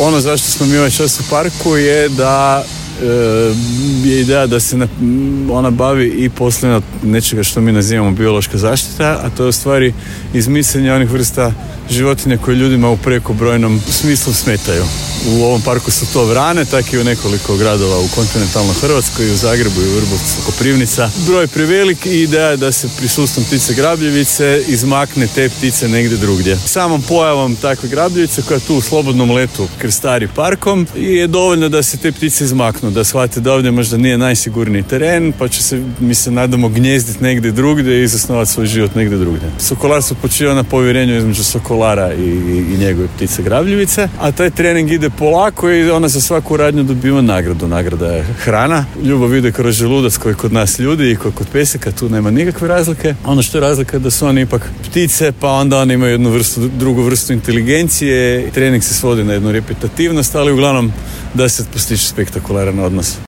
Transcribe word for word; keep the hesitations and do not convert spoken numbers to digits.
ono zašto smo mi ovaj čas u parku je da je ideja da se ona bavi i poslije nečega što mi nazivamo biološka zaštita, a to je u stvari izmicanje onih vrsta životinja koje ljudima u prekobrojnom smislu smetaju. U ovom parku su to vrane, tako i u nekoliko gradova u kontinentalnoj Hrvatskoj, i u Zagrebu, i u Vrbovcu, Koprivnica. Broj je prevelik i ideja je da se prisustvom ptice grabljivice izmakne te ptice negdje drugdje. Samom pojavom takve grabljivice koja tu u slobodnom letu krstari parkom je dovoljno da se te ptice izmaknu, da shvate da ovdje možda nije najsigurniji teren, pa će se, mi se nadamo, gnjezditi negdje drugdje i zasnovati svoj život negdje drugdje. Sokolarstvo počiva na povjerenju između sokolara i, i njegove ptice grabljivice, a taj trening ide polako i ona za svaku radnju dobiva nagradu. Nagrada je hrana. Ljubav ide kroz želudac koji kod nas ljudi i koji kod peseka, tu nema nikakve razlike. Ono što je razlika je da su oni ipak ptice, pa onda oni imaju jednu vrstu, drugu vrstu inteligencije. Trening se svodi na jednu repetitivnost, ali uglavnom da se postiže spektakularan odnos.